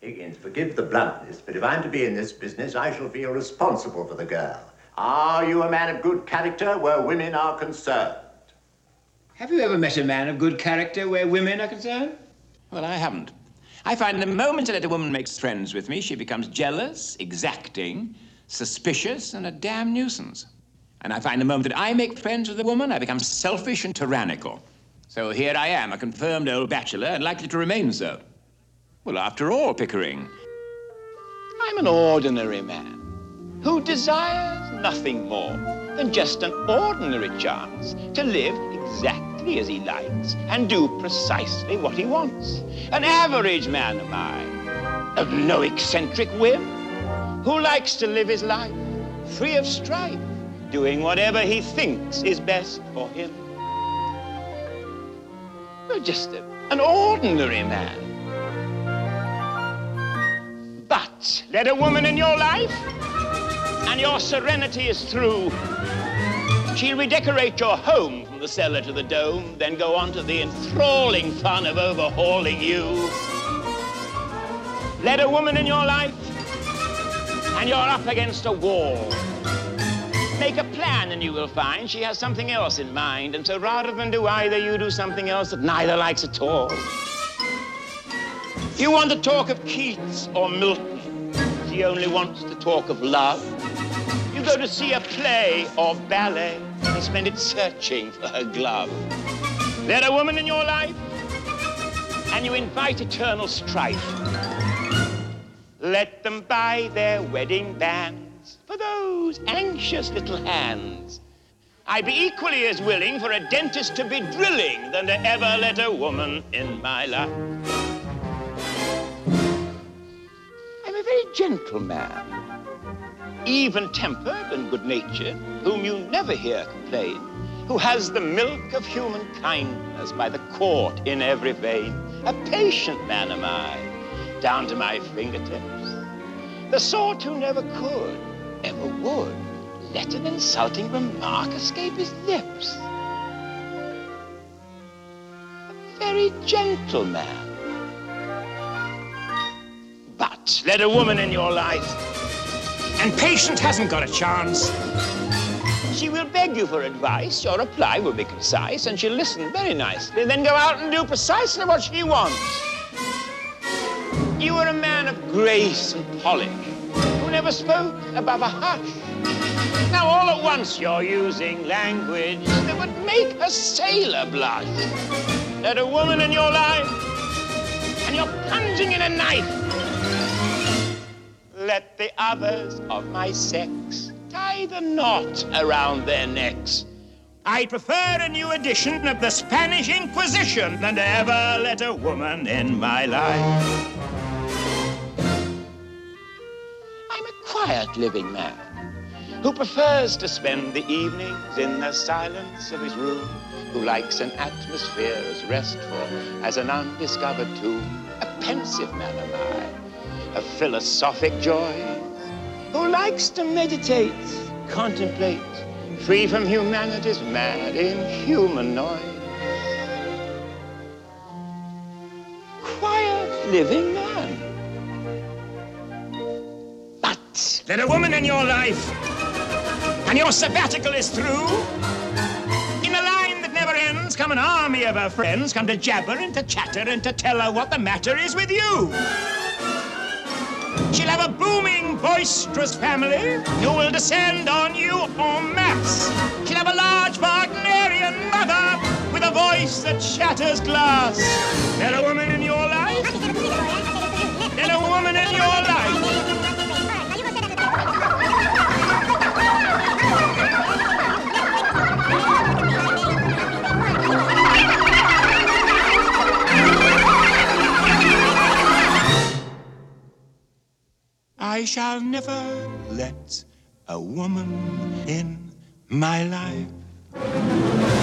Higgins, forgive the bluntness, but if I'm to be in this business, I shall feel responsible for the girl. Are you a man of good character where women are concerned? Have you ever met a man of good character where women are concerned? Well, I haven't. I find the moment that a woman makes friends with me, she becomes jealous, exacting, suspicious, and a damn nuisance. And I find the moment that I make friends with a woman, I become selfish and tyrannical. So here I am, a confirmed old bachelor, and likely to remain so. Well, after all, Pickering, I'm an ordinary man who desires nothing more than just an ordinary chance to live exactly as he likes and do precisely what he wants. An average man am I, of no eccentric whim, who likes to live his life free of strife, doing whatever he thinks is best for him. You're just an ordinary man. But let a woman in your life, and your serenity is through. She'll redecorate your home from the cellar to the dome, then go on to the enthralling fun of overhauling you. Let a woman in your life, and you're up against a wall. Make a plan and you will find she has something else in mind, and so rather than do either, you do something else that neither likes at all. You want to talk of Keats or Milton. She only wants to talk of love. You go to see a play or ballet and spend it searching for her glove. Let a woman in your life, and you invite eternal strife. Let them buy their wedding bands for those anxious little hands. I'd be equally as willing for a dentist to be drilling than to ever let a woman in my life. I'm a very gentle man, even-tempered and good-natured, whom you never hear complain, who has the milk of human kindness by the quart in every vein. A patient man am I, down to my fingertips. The sort who never could, ever would, let an insulting remark escape his lips. A very gentle man. But let a woman in your life, and patient hasn't got a chance. She will beg you for advice, your reply will be concise, and she'll listen very nicely, then go out and do precisely what she wants. You are a man of grace and polish, who never spoke above a hush. Now all at once you're using language that would make a sailor blush. Let a woman in your life, and you're plunging in a knife. Let the others of my sex tie the knot around their necks. I'd prefer a new edition of the Spanish Inquisition than to ever let a woman in my life. I'm a quiet living man who prefers to spend the evenings in the silence of his room, who likes an atmosphere as restful as an undiscovered tomb. A pensive man am I, of philosophic joys, who likes to meditate, contemplate, free from humanity's mad, inhuman noise. Quiet living man. But let a woman in your life, and your sabbatical is through. In a line that never ends, come an army of her friends, come to jabber and to chatter and to tell her what the matter is with you. She'll have a booming, boisterous family who will descend on you en masse. She'll have a large Wagnerian mother with a voice that shatters glass. Let a woman in your life. Let a woman in your life. I shall never let a woman in my life.